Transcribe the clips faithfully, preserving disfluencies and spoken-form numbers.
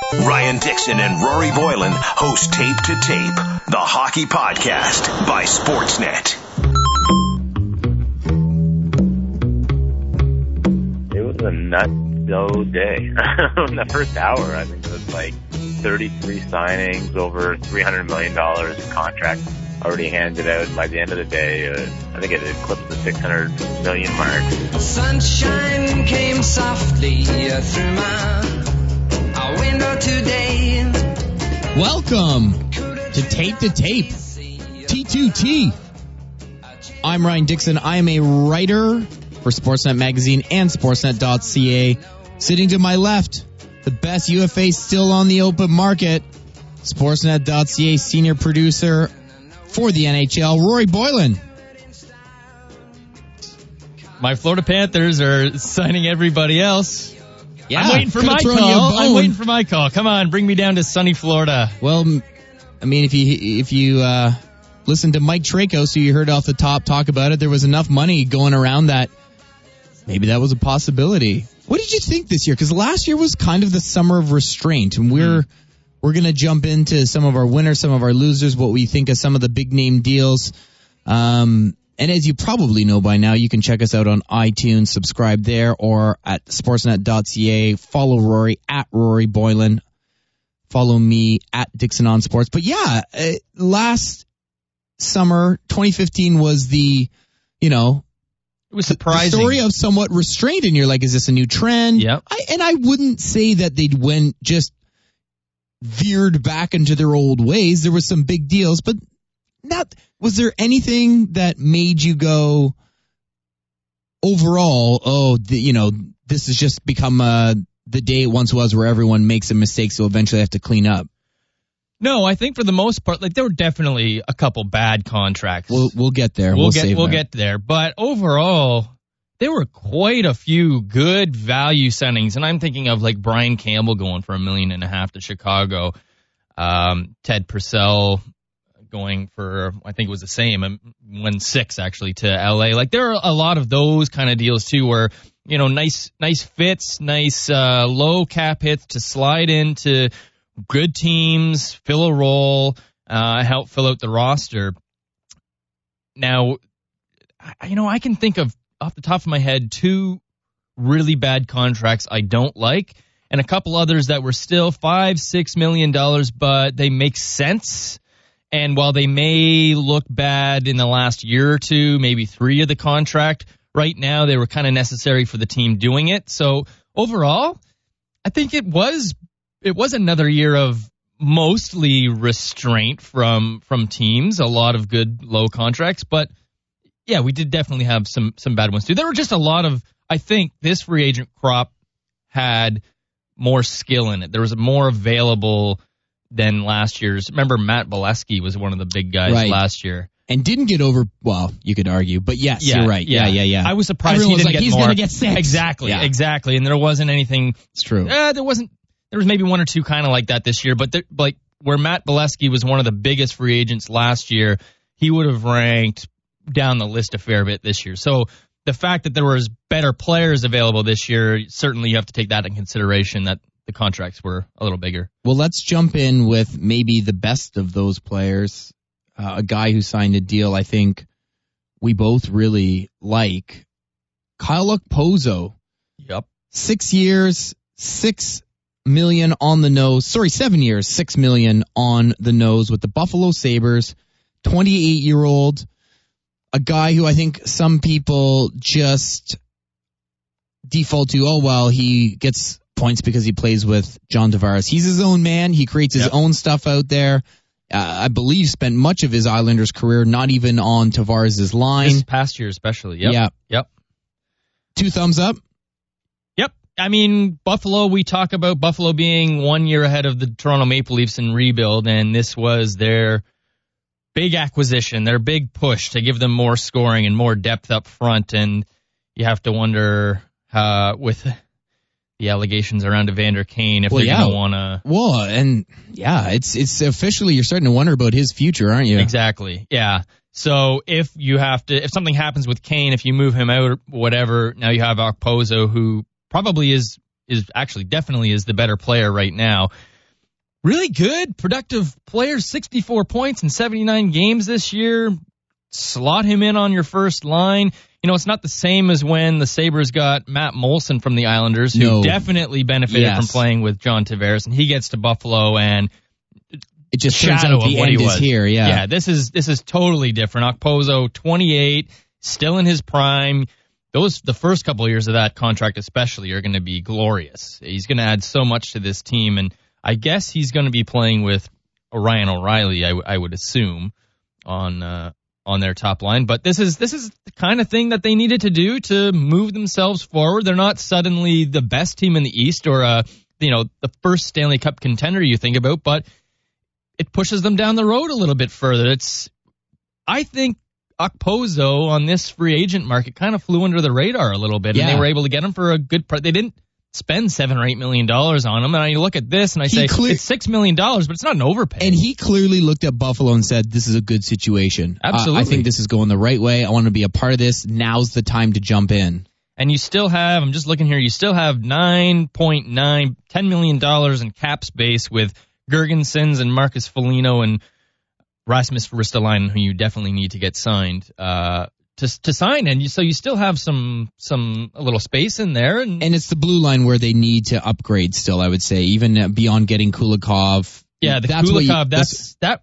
Ryan Dixon and Rory Boylan host Tape to Tape, the hockey podcast by Sportsnet. It was a nut-so day. In the first hour, I think it was like thirty-three signings, over three hundred million dollars in contracts already handed out. And by the end of the day, uh, I think it eclipsed the six hundred million mark. Sunshine came softly through my window today. Welcome to Tape to Tape, T two T. I'm Ryan Dixon. I am a writer for Sportsnet Magazine and Sportsnet dot C A. Sitting to my left, the best U F A still on the open market, Sportsnet dot C A senior producer for the N H L, Rory Boylan. My Florida Panthers are signing everybody else. Yeah, I'm waiting for my call. I'm waiting for my call. Come on, bring me down to sunny Florida. Well, I mean, if you if you uh, listen to Mike Tracos, who you heard off the top talk about it, there was enough money going around that maybe that was a possibility. What did you think this year? Because last year was kind of the summer of restraint, and we're mm. we're going to jump into some of our winners, some of our losers, what we think of some of the big name deals. Um, And as you probably know by now, you can check us out on iTunes, subscribe there, or at Sportsnet dot C A. Follow Rory at Rory Boylan. Follow me at Dixon on Sports. But yeah, uh, last summer, twenty fifteen was the, you know, it was surprising. The story of somewhat restraint, and you're like, is this a new trend? Yep. I, and I wouldn't say that they'd went just veered back into their old ways. There was some big deals, but not. Was there anything that made you go overall, oh, the, you know, this has just become uh, the day it once was where everyone makes a mistake, so eventually have to clean up? No, I think for the most part, like there were definitely a couple bad contracts. We'll we'll get there. We'll, we'll get save we'll that. get there. But overall, there were quite a few good value signings, and I'm thinking of like Brian Campbell going for a million and a half to Chicago, um, Ted Purcell going for, I think it was the same, one six actually to L A. Like there are a lot of those kind of deals too, where you know, nice nice fits, nice uh, low cap hits to slide into good teams, fill a role, uh, help fill out the roster. Now, you know, I can think of off the top of my head two really bad contracts I don't like, and a couple others that were still five, six million dollars, but they make sense. And while they may look bad in the last year or two, maybe three of the contract, right now they were kind of necessary for the team doing it. So overall, I think it was it was another year of mostly restraint from from teams, a lot of good low contracts. But yeah, we did definitely have some some bad ones too. There were just a lot of, I think this free agent crop had more skill in it. There was more available than last year's. Remember, Matt Bolesky was one of the big guys right. last year. And didn't get over, well, you could argue, but yes, yeah, you're right. Yeah, yeah, yeah. yeah. I was surprised Everyone he didn't was like, get he's more. going to get six. Exactly, yeah. exactly. And there wasn't anything. It's true. Uh, there wasn't, there was maybe one or two kind of like that this year, but there, like where Matt Bolesky was one of the biggest free agents last year, he would have ranked down the list a fair bit this year. So the fact that there was better players available this year, certainly you have to take that in consideration, that the contracts were a little bigger. Well, let's jump in with maybe the best of those players, uh, a guy who signed a deal I think we both really like, Kyle Okposo. Yep. Six years, six million on the nose. Sorry, seven years, six million on the nose with the Buffalo Sabres. twenty-eight-year-old, a guy who I think some people just default to, oh, well, he gets points because he plays with John Tavares. He's his own man. He creates his yep. own stuff out there. Uh, I believe spent much of his Islanders career not even on Tavares' line. This past year especially. Yep. Yeah. Yep. Two thumbs up? Yep. I mean, Buffalo, we talk about Buffalo being one year ahead of the Toronto Maple Leafs in rebuild, and this was their big acquisition, their big push to give them more scoring and more depth up front. And you have to wonder uh, with the allegations around Evander Kane if well, they're yeah. going to want to. Well, and yeah, it's it's officially you're starting to wonder about his future, aren't you? Exactly. Yeah. So if you have to, if something happens with Kane, if you move him out or whatever, now you have Okposo, who probably is is actually definitely is the better player right now. really good, productive player, sixty-four points in seventy-nine games this year. Slot him in on your first line. You know, it's not the same as when the Sabres got Matt Molson from the Islanders, who No. definitely benefited Yes. from playing with John Tavares, and he gets to Buffalo and It just turns shadow out the of what end he is was. here. Yeah. Yeah, this is this is totally different. Okposo, twenty-eight, still in his prime. Those the first couple of years of that contract especially are going to be glorious. He's going to add so much to this team, and I guess he's going to be playing with Ryan O'Reilly, I, w- I would assume, on uh, on their top line. But this is this is the kind of thing that they needed to do to move themselves forward. They're not suddenly the best team in the East or uh, you know the first Stanley Cup contender you think about, but it pushes them down the road a little bit further. It's I think Okposo on this free agent market kind of flew under the radar a little bit, Yeah. and they were able to get him for a good price. They didn't spend seven or eight million dollars on him, and I look at this and I He say clear- it's six million dollars, but it's not an overpay. And he clearly looked at Buffalo and said, this is a good situation. Uh, Absolutely. I think this is going the right way. I want to be a part of this. Now's the time to jump in. And you still have, I'm just looking here, you still have nine point nine, ten million dollars in cap space with Gergensons and Marcus Foligno and Rasmus Ristolainen, who you definitely need to get signed, uh, to to sign. And you, so you still have some some a little space in there. And, And it's the blue line where they need to upgrade still, I would say, even uh, beyond getting Kulikov. yeah, the That's what you- Kulikov, that's, that,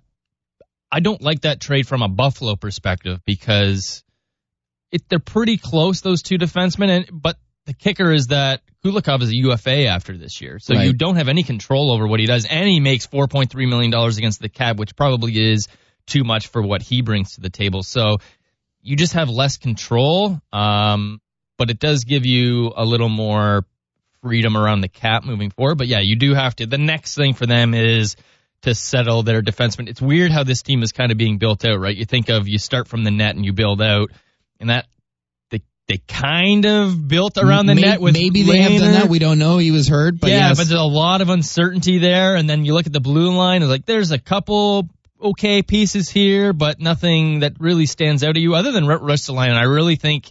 I don't like that trade from a Buffalo perspective because it, they're pretty close, those two defensemen. And, but the kicker is that Kulikov is a U F A after this year, so Right. you don't have any control over what he does, and he makes four point three million dollars against the cap, which probably is too much for what he brings to the table. So you just have less control, um, but it does give you a little more freedom around the cap moving forward. But yeah, you do have to. The next thing for them is to settle their defensemen. It's weird how this team is kind of being built out, right? You think of you start from the net and you build out, and that they kind of built around the May- net with Maybe they have done Lehner. that. We don't know. He was hurt, but yeah, yes. but there's a lot of uncertainty there. And then you look at the blue line, it's like there's a couple okay pieces here, but nothing that really stands out to you other than Ristolainen. I really think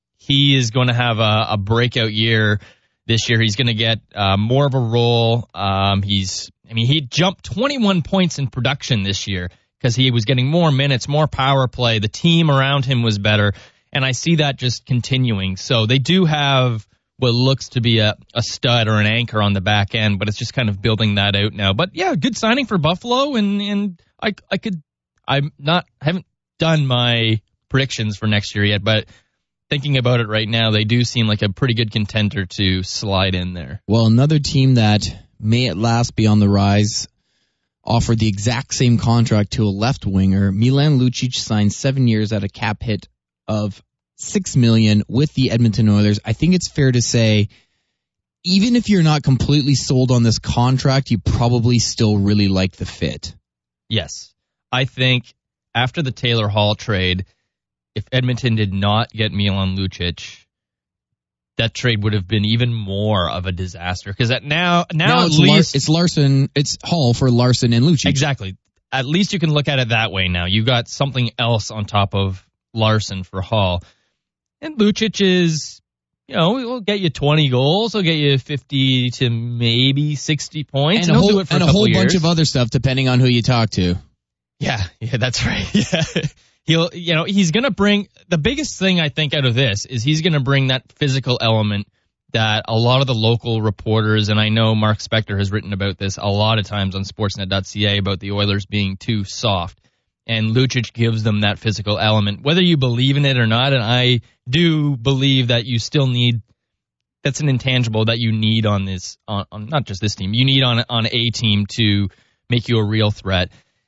he is going to have a, a breakout year this year. He's going to get uh, more of a role. Um, he's, I mean, he jumped twenty-one points in production this year because he was getting more minutes, more power play. The team around him was better. And I see that just continuing. So they do have what looks to be a, a stud or an anchor on the back end, but it's just kind of building that out now. But yeah, good signing for Buffalo, and, and I I could I'm not I haven't done my predictions for next year yet, but thinking about it right now, they do seem like a pretty good contender to slide in there. Well, another team that may at last be on the rise offered the exact same contract to a left winger. Milan Lucic signed seven years at a cap hit of six million dollars with the Edmonton Oilers. I think it's fair to say, even if you're not completely sold on this contract, you probably still really like the fit. Yes. I think after the Taylor Hall trade, if Edmonton did not get Milan Lucic, that trade would have been even more of a disaster. Because now, now, Now at it's, Lar- least it's Larson, it's Hall for Larson and Lucic. exactly. At least you can look at it that way now. You got something else on top of Larson for Hall. And Lucic is, you know, he'll get you twenty goals. He'll get you fifty to maybe sixty points. And, And, a he'll whole, do it for and a a couple whole years. bunch of other stuff depending on who you talk to. Yeah, yeah, that's right. Yeah. He'll, you know, he's going to bring, the biggest thing I think out of this is he's going to bring that physical element that a lot of the local reporters, and I know Mark Spector has written about this a lot of times on sportsnet dot c a about the Oilers being too soft. And Lucic gives them that physical element, whether you believe in it or not. And I do believe that you still need, that's an intangible that you need on this, on, on not just this team, you need on, on a team to make you a real threat.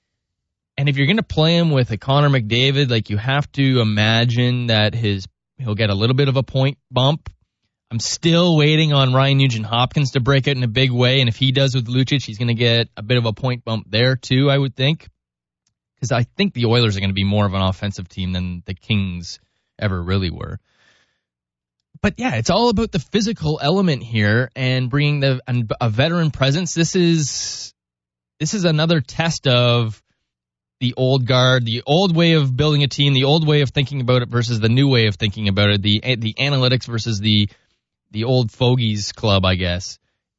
And if you're going to play him with a Connor McDavid, like you have to imagine that his he'll get a little bit of a point bump. I'm still waiting on Ryan Nugent-Hopkins to break out in a big way, and if he does with Lucic, he's going to get a bit of a point bump there too, I would think. Because I think the Oilers are going to be more of an offensive team than the Kings ever really were. But yeah, it's all about the physical element here and bringing the a veteran presence. This is this is another test of the old guard, the old way of building a team, the old way of thinking about it versus the new way of thinking about it, the the analytics versus the the old fogies club, I guess.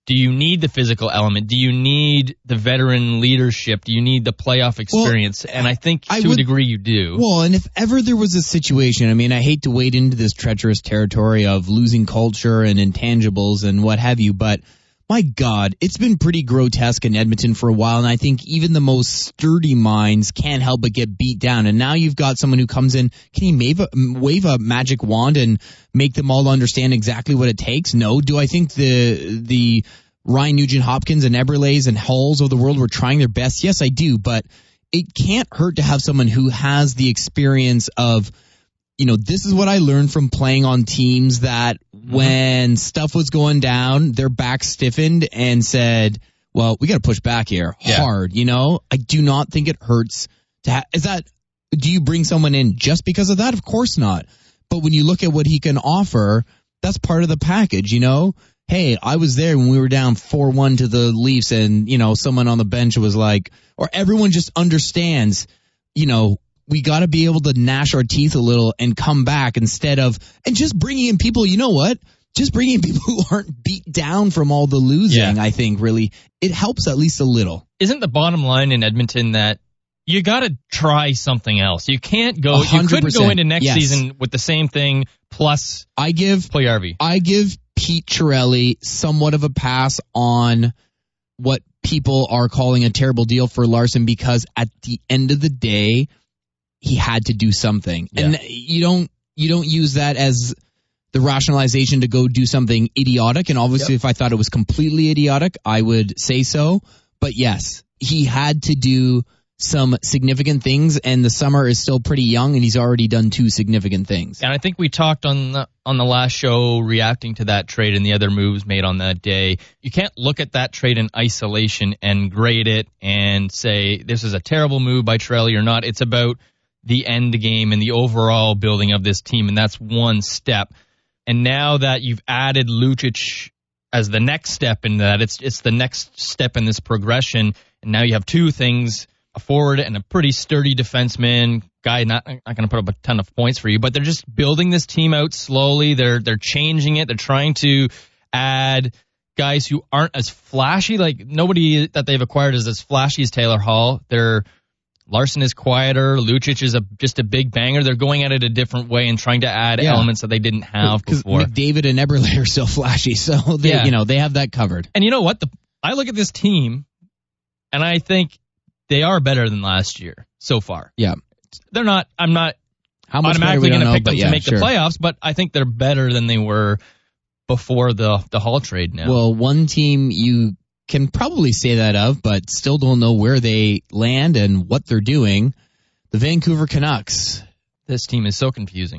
Do you need the physical element? Do you need the veteran leadership? Do you need the playoff experience? Well, and I think to I would, a degree you do. Well, and if ever there was a situation, I mean, I hate to wade into this treacherous territory of losing culture and intangibles and what have you, but my God, it's been pretty grotesque in Edmonton for a while, and I think even the most sturdy minds can't help but get beat down. And now you've got someone who comes in, can he wave a, wave a magic wand and make them all understand exactly what it takes? No. Do I think the the Ryan Nugent-Hopkins and Eberles and Halls of the world were trying their best? Yes, I do, but it can't hurt to have someone who has the experience of, you know, this is what I learned from playing on teams that when stuff was going down, their back stiffened and said, well, we got to push back here yeah. hard. You know, I do not think it hurts to have, is that, do you bring someone in just because of that? Of course not. But when you look at what he can offer, that's part of the package, you know? Hey, I was there when we were down four one to the Leafs and, you know, someone on the bench was like, or everyone just understands, you know, we got to be able to gnash our teeth a little and come back instead of, and just bringing in people, you know what? Just bringing in people who aren't beat down from all the losing, yeah. I think really, it helps at least a little. Isn't the bottom line in Edmonton that you got to try something else? You can't go, you couldn't go into next yes. season with the same thing plus I give, Puljujarvi. I give Pete Chiarelli somewhat of a pass on what people are calling a terrible deal for Larson because at the end of the day, he had to do something. Yeah. And you don't you don't use that as the rationalization to go do something idiotic. And obviously, yep. if I thought it was completely idiotic, I would say so. But yes, he had to do some significant things, and the summer is still pretty young, and he's already done two significant things. And I think we talked on the, on the last show reacting to that trade and the other moves made on that day. You can't look at that trade in isolation and grade it and say this is a terrible move by Chiarelli or not. It's about the end game and the overall building of this team, and that's one step. And now that you've added Lucic as the next step in that, it's it's the next step in this progression, and now you have two things, a forward and a pretty sturdy defenseman, guy not, not going to put up a ton of points for you, but they're just building this team out slowly. They're they're changing it. They're trying to add guys who aren't as flashy. Like, nobody that they've acquired is as flashy as Taylor Hall. They're Larson is quieter. Lucic is a just a big banger. They're going at it a different way and trying to add yeah. elements that they didn't have before. McDavid and Eberle are so flashy, so they, yeah. you know, they have that covered. And you know what? The, I look at this team, and I think they are better than last year so far. Yeah, they're not. I'm not How much automatically going to pick know, them yeah, to make sure. the playoffs, but I think they're better than they were before the the Hall trade. Now, well, one team you can probably say that of, but still don't know where they land and what they're doing. The Vancouver Canucks. This team is so confusing.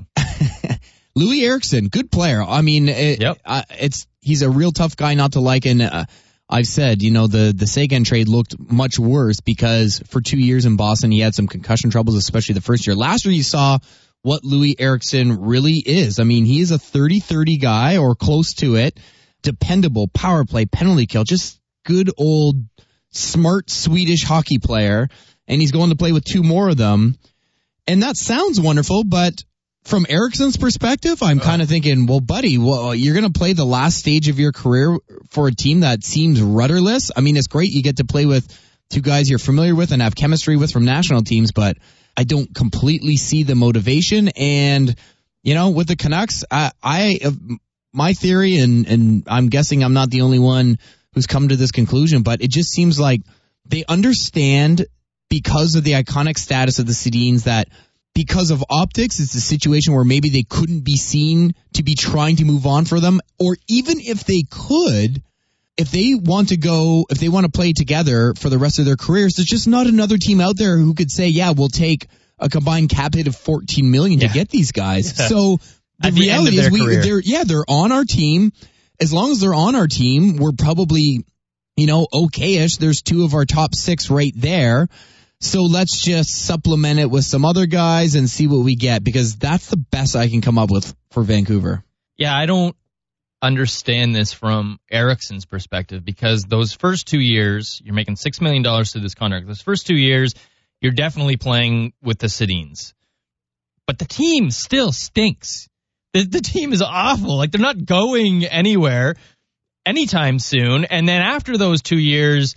Louis Eriksson, good player. I mean, it, yep. uh, it's he's a real tough guy not to like. And uh, I've said, you know, the the Sagan trade looked much worse because for two years in Boston he had some concussion troubles, especially the first year. Last year you saw what Louis Eriksson really is. I mean, he is a thirty thirty guy or close to it. Dependable, power play, penalty kill, just good old smart Swedish hockey player, and he's going to play with two more of them. And that sounds wonderful, but from Eriksson's perspective, I'm oh. kind of thinking, well, buddy, well, you're going to play the last stage of your career for a team that seems rudderless. I mean, it's great you get to play with two guys you're familiar with and have chemistry with from national teams, but I don't completely see the motivation. And, you know, with the Canucks, I, I my theory, and, and I'm guessing I'm not the only one who's come to this conclusion, but it just seems like they understand because of the iconic status of the Sedins that because of optics, it's a situation where maybe they couldn't be seen to be trying to move on for them, or even if they could, if they want to go, if they want to play together for the rest of their careers, there's just not another team out there who could say, yeah, we'll take a combined cap hit of fourteen million dollars yeah. to get these guys. Yeah. So the, the reality is, we, they're, yeah, they're on our team. As long as they're on our team, we're probably, you know, okay-ish. There's two of our top six right there. So let's just supplement it with some other guys and see what we get, because that's the best I can come up with for Vancouver. Yeah, I don't understand this from Eriksson's perspective, because those first two years, you're making six million dollars to this contract. Those first two years, you're definitely playing with the Sedins. But the team still stinks. The, the team is awful. Like, they're not going anywhere. anytime soon. And then after those two years,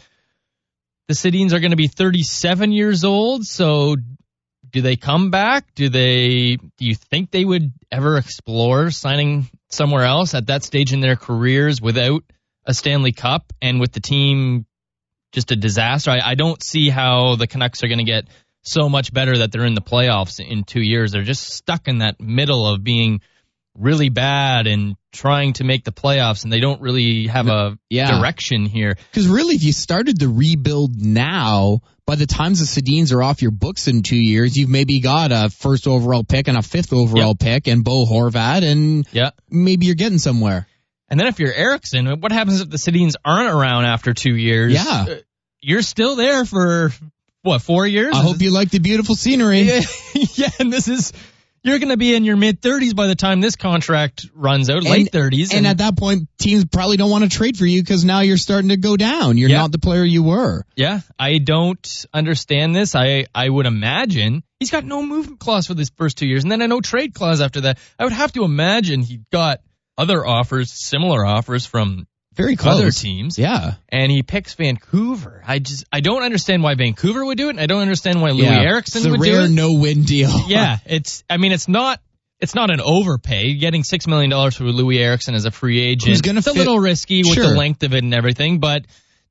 the Sedins are going to be thirty-seven years old. So do they come back? Do they? Do you think they would ever explore signing somewhere else at that stage in their careers without a Stanley Cup and with the team just a disaster? I, I don't see how the Canucks are going to get so much better that they're in the playoffs in two years. They're just stuck in that middle of being really bad and trying to make the playoffs, and they don't really have a yeah. direction here. Because really, if you started the rebuild now, by the time the Sedins are off your books in two years, you've maybe got a first overall pick and a fifth overall yep. pick and Bo Horvat, and yep. maybe you're getting somewhere. And then if you're Eriksson, what happens if the Sedins aren't around after two years? Yeah. You're still there for, what, four years? I hope you like the beautiful scenery. Yeah, yeah, and this is... You're going to be in your mid-thirties by the time this contract runs out, late thirties. And, and at that point, teams probably don't want to trade for you because now you're starting to go down. You're yeah. not the player you were. Yeah, I don't understand this. I, I would imagine he's got no movement clause for these first two years, and then a no trade clause after that. I would have to imagine he got other offers, similar offers from very close. Other teams. Yeah. And he picks Vancouver. I just, I don't understand why Vancouver would do it, and I don't understand why Louis yeah. Eriksson would do it. It's a rare no-win deal. Yeah, it's, I mean, it's not, it's not an overpay. Getting six million dollars for Louis Eriksson as a free agent. Who's gonna it's fit? a little risky with sure. the length of it and everything, but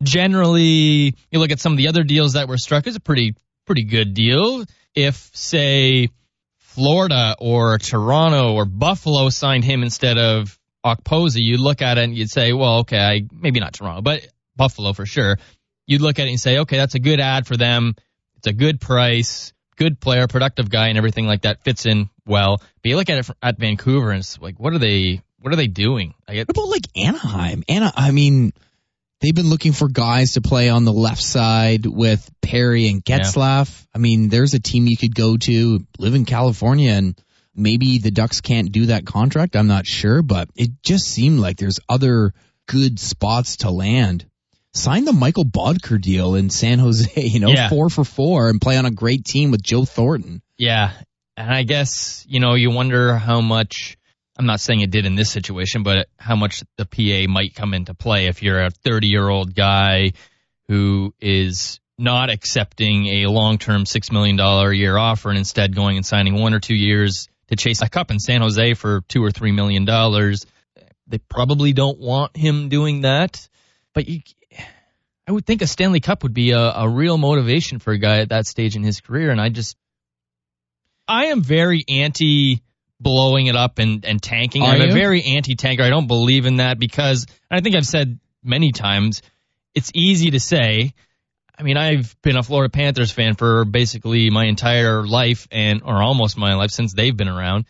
generally, you look at some of the other deals that were struck, it's a pretty, pretty good deal. If, say, Florida or Toronto or Buffalo signed him instead of Okposo, you'd look at it and you'd say, well, okay, I, maybe not Toronto, but Buffalo for sure. You'd look at it and say, okay, that's a good ad for them. It's a good price, good player, productive guy, and everything like that fits in well. But you look at it at Vancouver and it's like, what are they, what are they doing? I get, what about like Anaheim? Ana, I mean, they've been looking for guys to play on the left side with Perry and Getzlaf. Yeah. I mean, there's a team you could go to, live in California, and maybe the Ducks can't do that contract. I'm not sure, but it just seemed like there's other good spots to land. Sign the Michael Bodker deal in San Jose, you know, yeah. four for four and play on a great team with Joe Thornton. Yeah. And I guess, you know, you wonder how much, I'm not saying it did in this situation, but how much the P A might come into play if you're a thirty-year-old guy who is not accepting a long-term six million dollars a year offer and instead going and signing one or two years to chase a cup in San Jose for two or three million dollars. They probably don't want him doing that, but you, I would think a Stanley Cup would be a, a real motivation for a guy at that stage in his career. And I just, I am very anti blowing it up and, and tanking. Are I'm you? a very anti-tanker. I don't believe in that because, and I think I've said many times, it's easy to say. I mean, I've been a Florida Panthers fan for basically my entire life, and or almost my life since they've been around.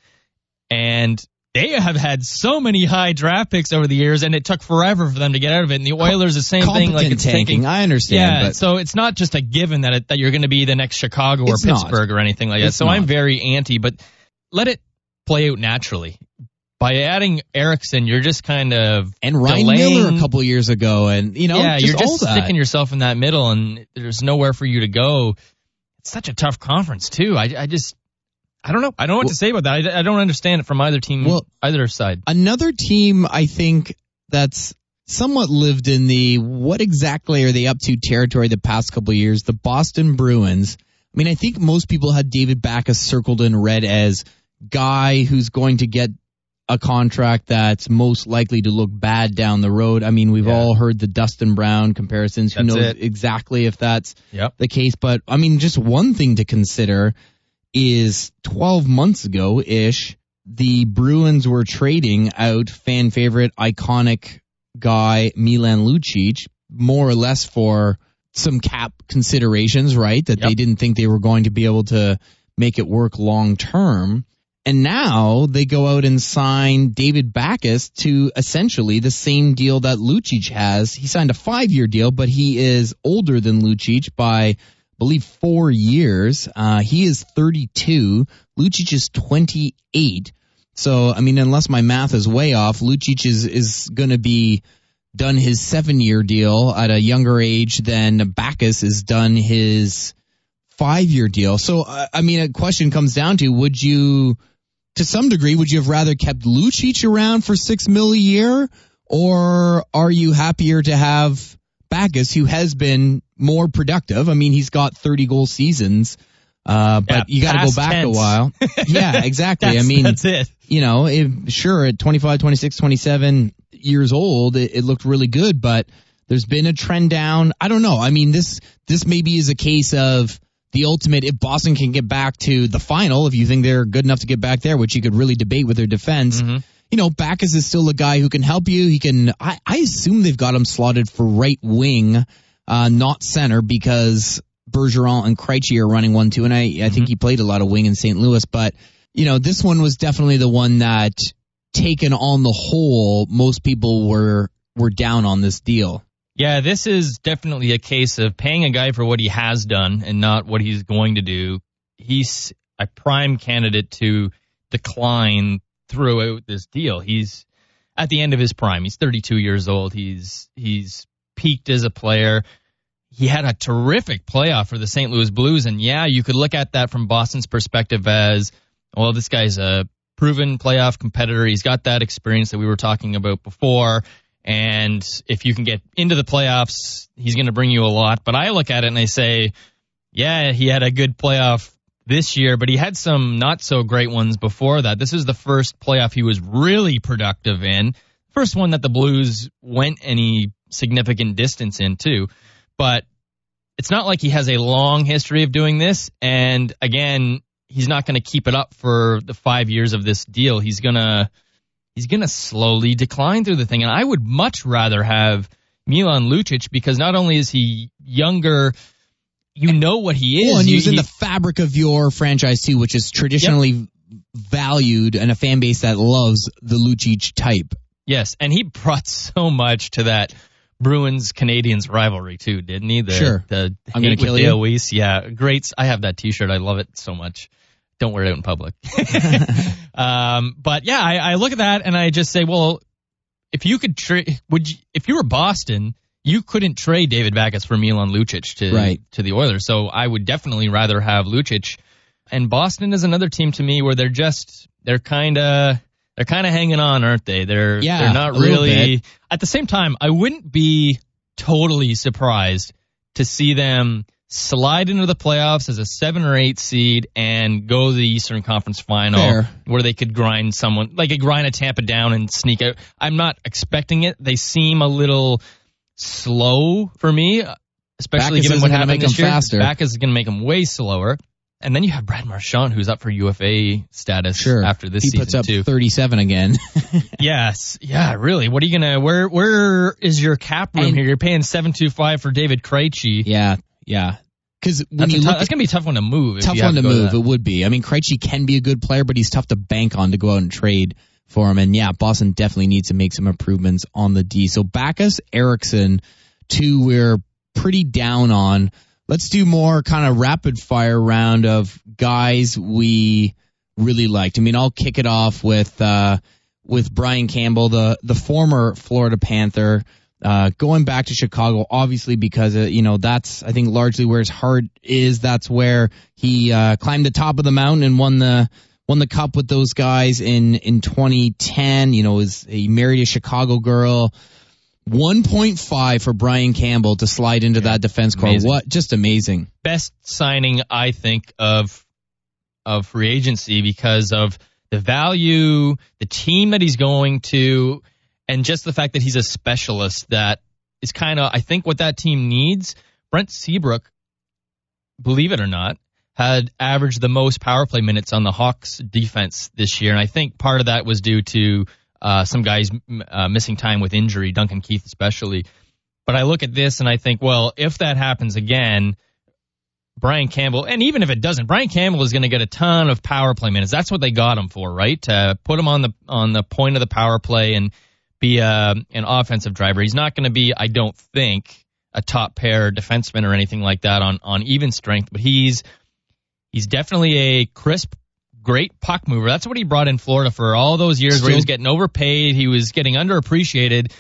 And they have had so many high draft picks over the years, and it took forever for them to get out of it. And the Oilers, the same thing. Like it's tanking, thinking, I understand. Yeah, but so it's not just a given that it, that you're going to be the next Chicago or It's Pittsburgh not. or anything like that. It's So not. I'm very anti, but let it play out naturally. By adding Eriksson, you're just kind of and Ryan delaying, Miller a couple years ago, and you know, yeah, just you're all just that. sticking yourself in that middle, and there's nowhere for you to go. It's such a tough conference too. I, I just, I don't know. I don't know what well, to say about that. I, I don't understand it from either team, well, either side. Another team, I think, that's somewhat lived in the what exactly are they up to territory the past couple of years, the Boston Bruins. I mean, I think most people had David Backes circled in red as guy who's going to get a contract that's most likely to look bad down the road. I mean, we've Yeah. all heard the Dustin Brown comparisons. Who That's knows it. exactly if that's Yep. the case? But, I mean, just one thing to consider is twelve months ago-ish, the Bruins were trading out fan favorite, iconic guy Milan Lucic, more or less for some cap considerations, right? That Yep. they didn't think they were going to be able to make it work long term. And now they go out and sign David Backes to essentially the same deal that Lucic has. He signed a five-year deal, but he is older than Lucic by, I believe, four years. Uh, he is thirty-two. Lucic is twenty-eight. So, I mean, unless my math is way off, Lucic is, is going to be done his seven-year deal at a younger age than Backes has done his five-year deal. So, uh, I mean, a question comes down to, would you, to some degree, would you have rather kept Lucic around for six mil a year, Or are you happier to have Backes, who has been more productive? I mean, he's got thirty goal seasons, uh, but yeah, you got to go back tense. a while. Yeah, exactly. that's, I mean, that's it. You know, if, sure, at twenty-five, twenty-six, twenty-seven years old, it, it looked really good, but there's been a trend down. I don't know. I mean, this this maybe is a case of the ultimate, if Boston can get back to the final, if you think they're good enough to get back there, which you could really debate with their defense. Mm-hmm. You know, Backes is still a guy who can help you. He can, I, I assume they've got him slotted for right wing, uh, not center, because Bergeron and Krejci are running one, two, and I, I mm-hmm. think he played a lot of wing in Saint Louis. But, you know, this one was definitely the one that, taken on the whole, most people were were down on this deal. Yeah, this is definitely a case of paying a guy for what he has done and not what he's going to do. He's a prime candidate to decline throughout this deal. He's at the end of his prime. He's thirty-two years old. He's he's peaked as a player. He had a terrific playoff for the Saint Louis Blues, and yeah, you could look at that from Boston's perspective as, well, this guy's a proven playoff competitor. He's got that experience that we were talking about before, and if you can get into the playoffs, he's going to bring you a lot. But I look at it and I say, yeah, he had a good playoff this year, but he had some not so great ones before that. This is the first playoff he was really productive in. First one that the Blues went any significant distance in too. But it's not like he has a long history of doing this. And again, he's not going to keep it up for the five years of this deal. He's going to he's going to slowly decline through the thing. And I would much rather have Milan Lucic, because not only is he younger, you know what he is. Well, and he's he, in the fabric of your franchise too, which is traditionally yep. valued, and a fan base that loves the Lucic type. Yes, and he brought so much to that Bruins-Canadiens rivalry too, didn't he? The, sure. The I'm going to kill Dale you. Weiss. Yeah, great. I have that T-shirt. I love it so much. Don't wear it out in public. um, but yeah, I, I look at that and I just say, well, if you could trade, would you, if you were Boston, you couldn't trade David Backes for Milan Lucic to right. to the Oilers. So I would definitely rather have Lucic. And Boston is another team to me where they're just they're kind of they're kind of hanging on, aren't they? They're yeah, they're not a little really. bit. At the same time, I wouldn't be totally surprised to see them slide into the playoffs as a seven or eight seed and go to the Eastern Conference Final. Fair. Where they could grind someone, like a grind a Tampa down and sneak out. I'm not expecting it. They seem a little slow for me, especially Backes given what isn't gonna happened make this them year. faster. Backes is going to make them way slower. And then you have Brad Marchand, who's up for U F A status sure. after this he season puts up too. thirty-seven again. Yes, yeah, really. What are you gonna? Where where is your cap room and, here? You're paying seven two five for David Krejci. Yeah, yeah. Because when That's, you a look, tough, that's gonna be a tough one to move. If tough you have one to to go move. that. It would be. I mean, Krejci can be a good player, but he's tough to bank on to go out and trade for him. And yeah, Boston definitely needs to make some improvements on the D. So Backes, Eriksson, two we're pretty down on. Let's do more kind of rapid fire round of guys we really liked. I mean, I'll kick it off with uh, with Brian Campbell, the the former Florida Panther, uh, going back to Chicago, obviously because uh, you know that's I think largely where his heart is. That's where he uh, climbed the top of the mountain and won the won the cup with those guys in in twenty ten. You know, was he married a Chicago girl. one point five for Brian Campbell to slide into that defense core. Amazing. What? Just amazing. Best signing, I think, of of free agency because of the value, the team that he's going to, and just the fact that he's a specialist that is kind of, I think, what that team needs. Brent Seabrook, believe it or not, had averaged the most power play minutes on the Hawks defense this year, and I think part of that was due to Uh, some guys uh, missing time with injury, Duncan Keith especially. But I look at this and I think, well, if that happens again, Brian Campbell, and even if it doesn't, Brian Campbell is going to get a ton of power play minutes. That's what they got him for, right? To put him on the on the point of the power play and be uh, an offensive driver. He's not going to be, I don't think, a top pair defenseman or anything like that on on even strength, but he's he's definitely a crisp, great puck mover. That's what he brought in Florida for all those years. Still, where he was getting overpaid. He was getting underappreciated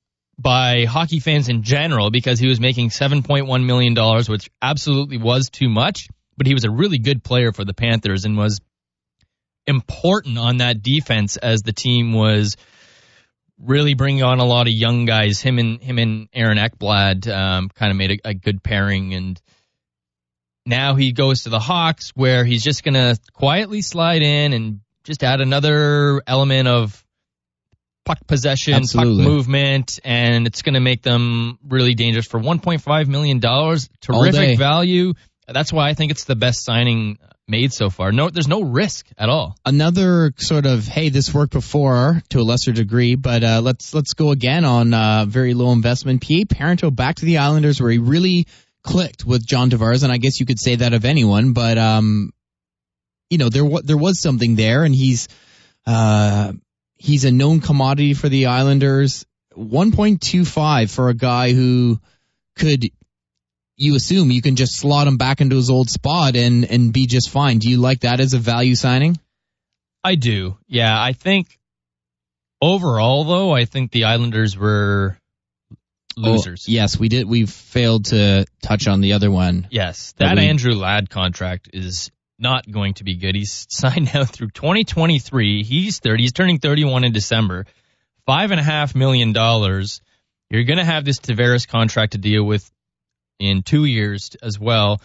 by hockey fans in general because he was making seven point one million dollars, which absolutely was too much. But he was a really good player for the Panthers and was important on that defense as the team was really bringing on a lot of young guys. Him and him and Aaron Ekblad um, kind of made a, a good pairing, and now he goes to the Hawks, where he's just going to quietly slide in and just add another element of puck possession, Absolutely. puck movement, and it's going to make them really dangerous for one point five million dollars. All day. Terrific value. That's why I think it's the best signing made so far. No, there's no risk at all. Another sort of, hey, this worked before to a lesser degree, but uh, let's let's go again on uh, very low investment. P A Parento back to the Islanders, where he really clicked with John Tavares, and I guess you could say that of anyone, but um, you know, there w- there was something there, and he's uh, he's a known commodity for the Islanders. one point two five for a guy who could, you assume you can just slot him back into his old spot and and be just fine. Do you like that as a value signing? I do. Yeah, I think overall, though, I think the Islanders were losers. Oh, yes, we did. We failed to touch on the other one. Yes, that But we- Andrew Ladd contract is not going to be good. He's signed now through twenty twenty-three. He's thirty. He's turning thirty-one in December. Five and a half million dollars. You're going to have this Tavares contract to deal with in two years as well.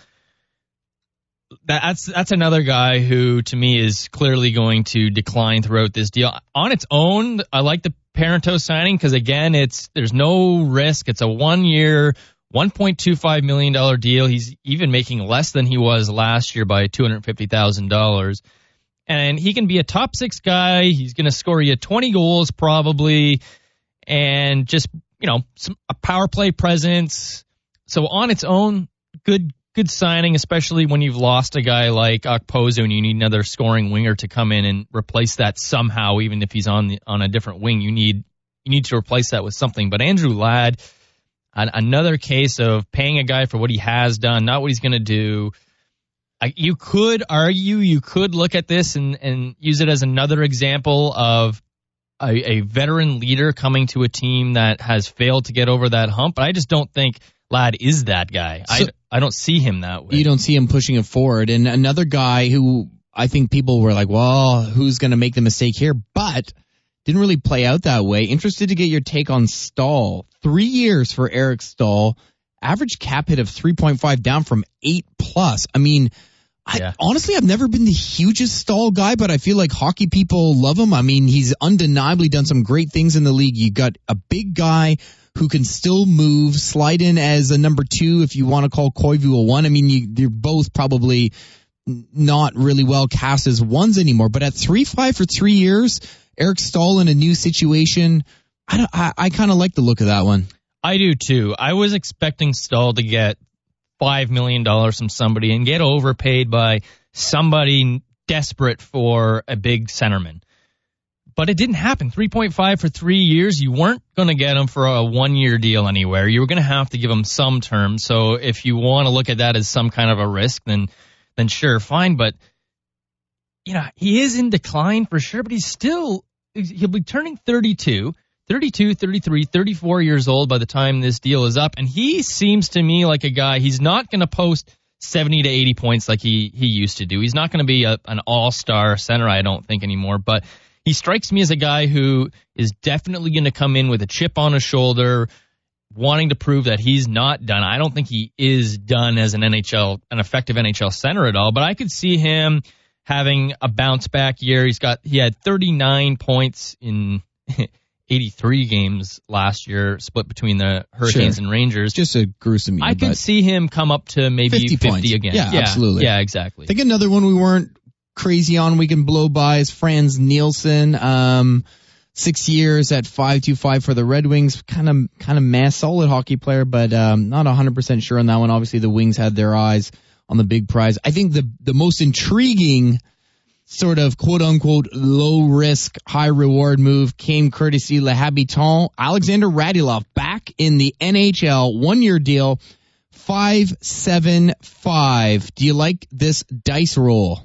That's that's another guy who, to me, is clearly going to decline throughout this deal. On its own, I like the Parento signing because, again, it's there's no risk. It's a one-year, one point two five million dollars deal. He's even making less than he was last year by two hundred fifty thousand dollars. And he can be a top six guy. He's going to score you twenty goals probably, and just, you know, some, a power play presence. So on its own, good good signing, especially when you've lost a guy like Okposo and you need another scoring winger to come in and replace that somehow, even if he's on the, on a different wing. You need you need to replace that with something. But Andrew Ladd, an, another case of paying a guy for what he has done, not what he's going to do. I, you could argue, you could look at this and, and use it as another example of a, a veteran leader coming to a team that has failed to get over that hump. But I just don't think Ladd is that guy. So, I, I don't see him that way. You don't see him pushing it forward. And another guy who I think people were like, well, who's going to make the mistake here? But didn't really play out that way. Interested to get your take on Stahl. Three years for Eric Stahl. Average cap hit of three point five, down from eight plus. I mean, I, Yeah. honestly, I've never been the hugest Stahl guy, but I feel like hockey people love him. I mean, he's undeniably done some great things in the league. You got a big guy who can still move, slide in as a number two if you want to call Koivu a one. I mean, you, you're both probably not really well cast as ones anymore. But at three five for three years, Eric Stahl in a new situation, I don't, I, I kind of like the look of that one. I do too. I was expecting Stahl to get five million dollars from somebody and get overpaid by somebody desperate for a big centerman. But it didn't happen. three point five for three years. You weren't going to get him for a one-year deal anywhere. You were going to have to give him some term. So if you want to look at that as some kind of a risk, then then sure, fine. But, you know, he is in decline for sure, but he's still, he'll be turning thirty-two. thirty-two, thirty-three, thirty-four years old by the time this deal is up. And he seems to me like a guy, he's not going to post seventy to eighty points like he, he used to do. He's not going to be a, an all-star center, I don't think, anymore. But he strikes me as a guy who is definitely going to come in with a chip on his shoulder, wanting to prove that he's not done. I don't think he is done as an N H L, an effective N H L center at all. But I could see him having a bounce-back year. He's got he had thirty-nine points in eighty-three games last year, split between the Hurricanes Sure. and Rangers. Just a gruesome year. I could but see him come up to maybe fifty fifty, points. again. Yeah, absolutely. Yeah, exactly. I think another one we weren't crazy on, we can blow by, is Franz Nielsen. Um, six years at five two five for the Red Wings. Kind of, kind of meh, solid hockey player, but um, not one hundred percent sure on that one. Obviously, the Wings had their eyes on the big prize. I think the the most intriguing sort of quote-unquote low-risk, high-reward move came courtesy Le Habitant. Alexander Radulov back in the N H L, one-year deal, five seven five. Do you like this dice roll?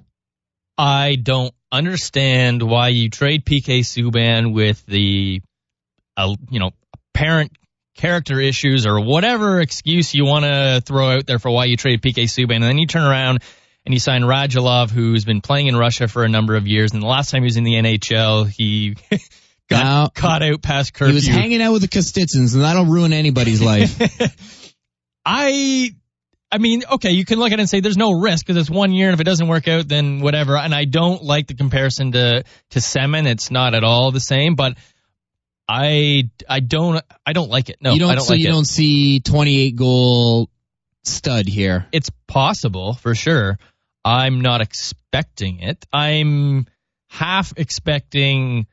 I don't understand why you trade P K Subban with the, uh, you know, apparent character issues or whatever excuse you want to throw out there for why you trade P K Subban, and then you turn around and you sign Radulov, who's been playing in Russia for a number of years, and the last time he was in the N H L, he got Now, caught out past curfew. He was hanging out with the Kostitsins, and that'll ruin anybody's life. I, I mean, okay, you can look at it and say there's no risk because it's one year, and if it doesn't work out, then whatever. And I don't like the comparison to to Semin. It's not at all the same, but I, I don't, I don't like it. No, you don't, I don't so like you it. don't see twenty-eight goal stud here. It's possible for sure. I'm not expecting it. I'm half expecting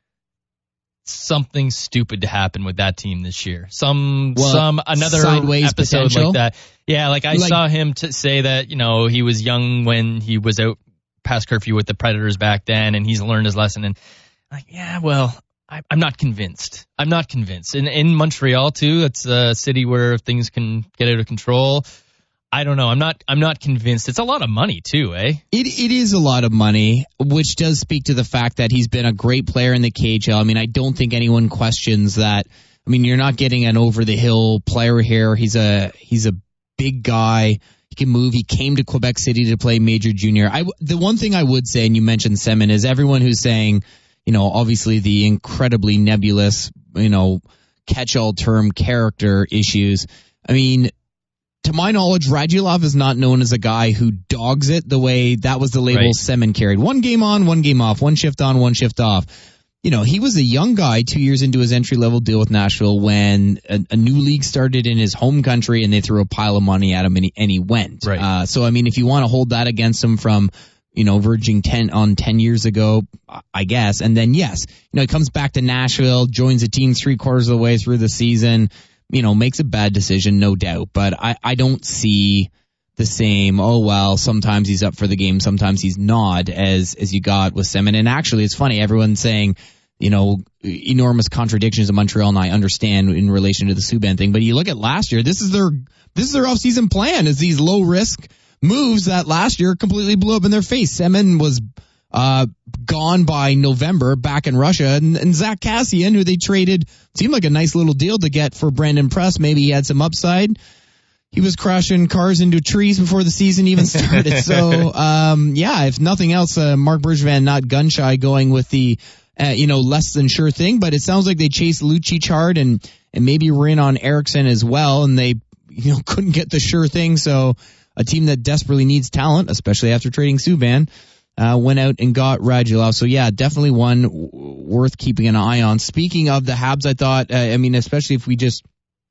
something stupid to happen with that team this year. Some, well, some, another sideways episode potential. like that. Yeah, like I like, saw him to say that, you know, he was young when he was out past curfew with the Predators back then, and he's learned his lesson. And like, yeah, well, I, I'm not convinced. I'm not convinced. In, in Montreal too, it's a city where things can get out of control. I don't know. I'm not. I'm not convinced. It's a lot of money too, eh? It it is a lot of money, which does speak to the fact that he's been a great player in the K H L. I mean, I don't think anyone questions that. I mean, you're not getting an over the hill player here. He's a he's a big guy. He can move. He came to Quebec City to play major junior. I the one thing I would say, and you mentioned Semin, is everyone who's saying, you know, obviously the incredibly nebulous, you know, catch-all term character issues. I mean, to my knowledge, Radulov is not known as a guy who dogs it the way that was the label right. Semin carried. One game on, one game off, one shift on, one shift off. You know, he was a young guy two years into his entry-level deal with Nashville when a, a new league started in his home country and they threw a pile of money at him and he, and he went. Right. Uh, so, I mean, if you want to hold that against him from, you know, verging ten on ten years ago, I guess. And then, yes, you know, he comes back to Nashville, joins a team three quarters of the way through the season, you know, makes a bad decision, no doubt. But I, I don't see the same, oh, well, sometimes he's up for the game, sometimes he's not, as as you got with Semin. And actually, it's funny, everyone's saying, you know, enormous contradictions in Montreal, and I understand in relation to the Subban thing. But you look at last year, this is their this is their offseason plan, is these low-risk moves that last year completely blew up in their face. Semin was uh gone by November back in Russia, and, and Zach Kassian, who they traded, seemed like a nice little deal to get for Brandon Press. Maybe he had some upside. He was crashing cars into trees before the season even started. so, um yeah, if nothing else, uh, Mark Bergevin not gun-shy going with the, uh, you know, less than sure thing. But it sounds like they chased Lucic hard, and, and maybe we're in on Eriksson as well, and they, you know, couldn't get the sure thing. So a team that desperately needs talent, especially after trading Subban, Uh, went out and got Radulov. So, yeah, definitely one w- worth keeping an eye on. Speaking of the Habs, I thought, uh, I mean, especially if we just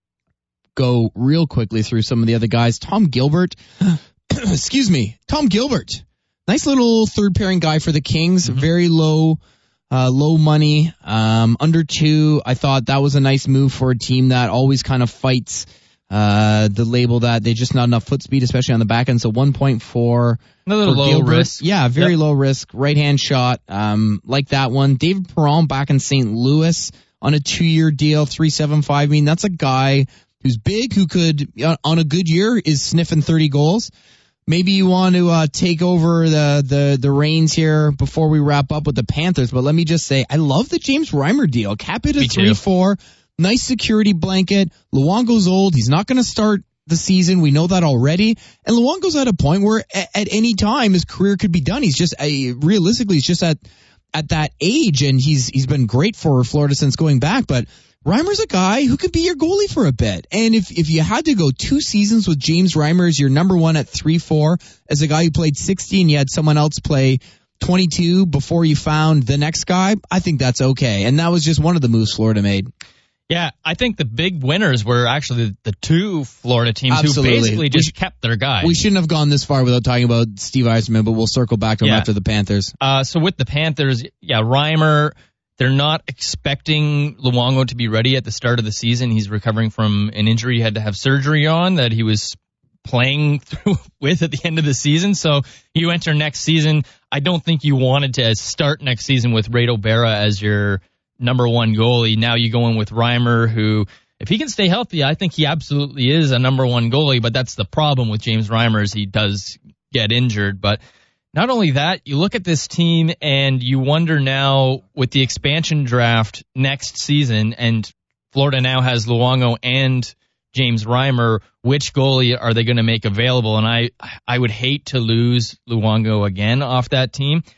go real quickly through some of the other guys. Tom Gilbert, excuse me, Tom Gilbert. Nice little third pairing guy for the Kings. Mm-hmm. Very low, uh, low money. Um, under two, I thought that was a nice move for a team that always kind of fights Uh, the label that they just not enough foot speed, especially on the back end. So one point four. Another low Gilbert. risk. Yeah, very yep. low risk. Right hand shot. Um, like that one. David Perron back in Saint Louis on a two year deal, three seven five. I mean, that's a guy who's big, who could, on a good year, is sniffing thirty goals. Maybe you want to uh, take over the, the, the reins here before we wrap up with the Panthers. But let me just say, I love the James Reimer deal. Cap it at three four. Nice security blanket. Luongo's old. He's not going to start the season. We know that already. And Luongo's at a point where at, at any time his career could be done. He's just, uh, realistically, he's just at, at that age, and he's, he's been great for Florida since going back. But Reimer's a guy who could be your goalie for a bit. And if, if you had to go two seasons with James Reimer as your number one at three four, as a guy who played sixty and you had someone else play twenty-two before you found the next guy, I think that's okay. And that was just one of the moves Florida made. Yeah, I think the big winners were actually the, the two Florida teams Absolutely. who basically just we, kept their guy. We shouldn't have gone this far without talking about Steve Yzerman, but we'll circle back to him yeah. after the Panthers. Uh, so with the Panthers, yeah, Reimer, they're not expecting Luongo to be ready at the start of the season. He's recovering from an injury he had to have surgery on that he was playing through with at the end of the season. So you enter next season. I don't think you wanted to start next season with Reto Berra as your number one goalie. Now you go in with Reimer, who, if he can stay healthy, I think he absolutely is a number one goalie. But that's the problem with James Reimer, is he does get injured. But not only that, you look at this team and you wonder now, with the expansion draft next season, and Florida now has Luongo and James Reimer, which goalie are they going to make available? And I, I would hate to lose Luongo again off that team.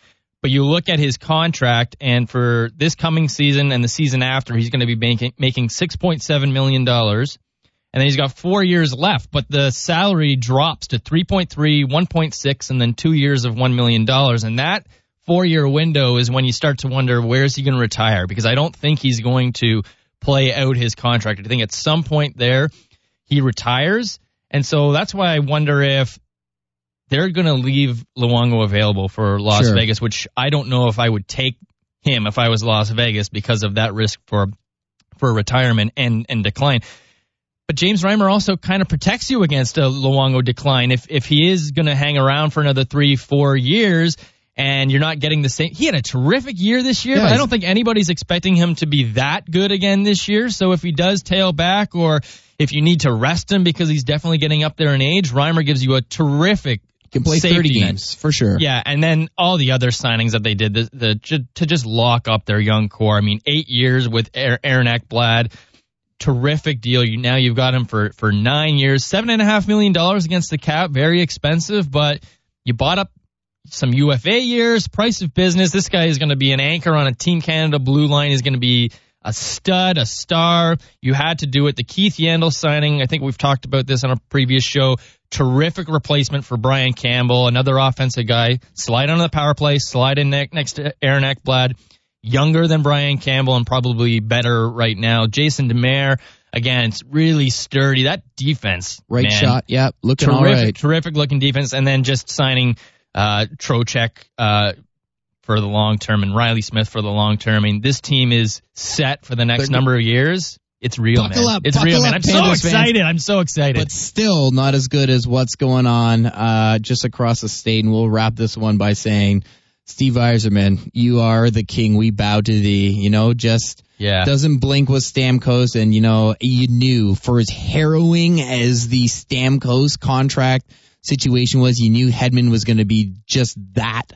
But you look at his contract, and for this coming season and the season after, he's going to be making, making six point seven million dollars. And then he's got four years left, but the salary drops to three point three, one point six, and then two years of one million dollars. And that four-year window is when you start to wonder, where is he going to retire? Because I don't think he's going to play out his contract. I think at some point there, he retires. And so that's why I wonder if they're going to leave Luongo available for Las Sure. Vegas, which I don't know if I would take him if I was Las Vegas because of that risk for for retirement and, and decline. But James Reimer also kind of protects you against a Luongo decline. If if he is going to hang around for another three, four years and you're not getting the same. He had a terrific year this year, Yeah, but I don't think anybody's expecting him to be that good again this year. So if he does tail back, or if you need to rest him because he's definitely getting up there in age, Reimer gives you a terrific Can play safety thirty net. games for sure. Yeah, and then all the other signings that they did the, the, to just lock up their young core. I mean, eight years with Aaron Ekblad. Terrific deal. You now you've got him for, for nine years, seven and a half million dollars against the cap. Very expensive, but you bought up some U F A years, price of business. This guy is going to be an anchor on a Team Canada blue line. He's going to be a stud, a star. You had to do it. The Keith Yandel signing, I think we've talked about this on a previous show. Terrific replacement for Brian Campbell, another offensive guy. Slide on the power play, slide in ne- next to Aaron Ekblad. Younger than Brian Campbell and probably better right now. Jason Demare, again, it's really sturdy. That defense, Right man, shot, yeah, looking terrific, all right. terrific looking defense. And then just signing uh, Trocheck uh, for the long term and Riley Smith for the long term. I mean, this team is set for the next They're- number of years. It's real, Buckle man. up, it's buckle real, up, man. I'm so Panthers fans. excited. I'm so excited. But still not as good as what's going on uh, just across the state. And we'll wrap this one by saying, Steve Yzerman, you are the king. We bow to thee. You know, just yeah. doesn't blink with Stamkos. And, you know, you knew for as harrowing as the Stamkos contract situation was, you knew Hedman was going to be just that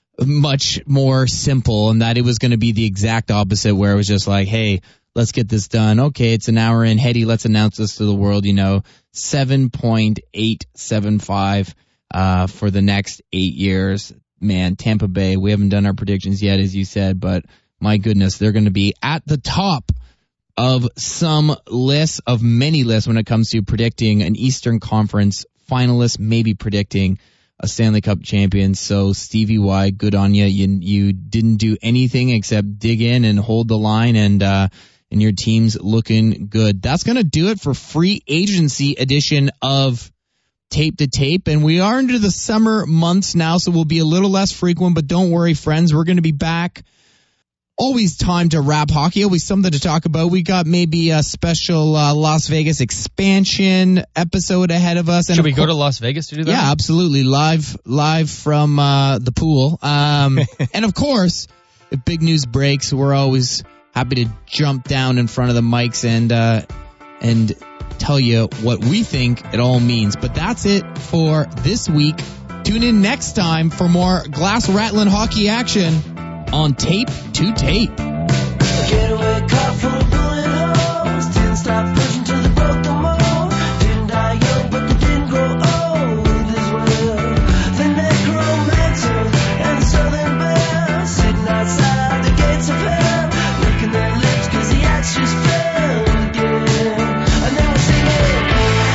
much more simple, and that it was going to be the exact opposite, where it was just like, hey, let's get this done. Okay, it's an hour in. Hetty, let's announce this to the world. You know, seven point eight seven five uh, for the next eight years. Man, Tampa Bay, we haven't done our predictions yet, as you said, but my goodness, they're going to be at the top of some lists, of many lists, when it comes to predicting an Eastern Conference finalist, maybe predicting a Stanley Cup champion. So Stevie Y, good on you. You you didn't do anything except dig in and hold the line, and uh, and your team's looking good. That's going to do it for free agency edition of Tape to Tape, and we are into the summer months now, so we'll be a little less frequent, but don't worry, friends, we're going to be back. Always time to wrap hockey, always something to talk about. We got maybe a special uh, Las Vegas expansion episode ahead of us. And Should we of go cour- to Las Vegas to do that? Yeah, absolutely. Live live from uh, the pool. Um, and of course, if big news breaks, we're always happy to jump down in front of the mics and uh, and tell you what we think it all means. But that's it for this week. Tune in next time for more glass rattling hockey action on Tape to Tape. Getaway car full of bullet holes. Didn't stop pushing till they broke the mold. Didn't die young, but they didn't grow old as well. The necromancer and the southern belle sitting outside the gates of hell, licking their lips cause the axe just fell again. And they were singing,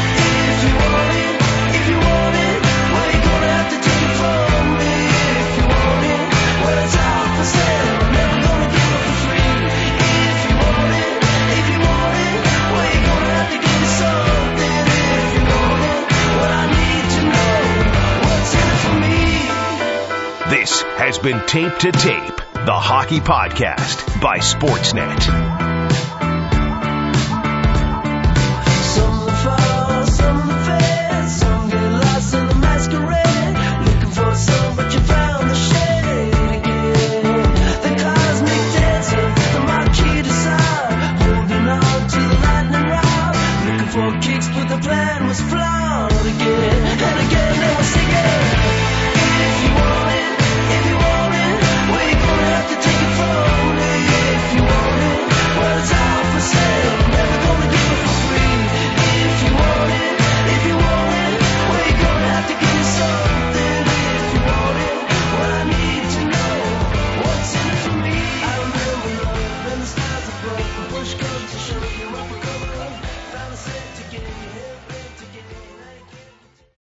if you want it, if you want it, well you're gonna have to take it from me. If you want it, well it's out for sale. I'm never gonna give it for free. If you want it, if you want it, well you're gonna have to give me something. If you want it, well I need to know what's in it for me. This has been Tape to Tape, the hockey podcast by Sportsnet. Some of the fall, some of the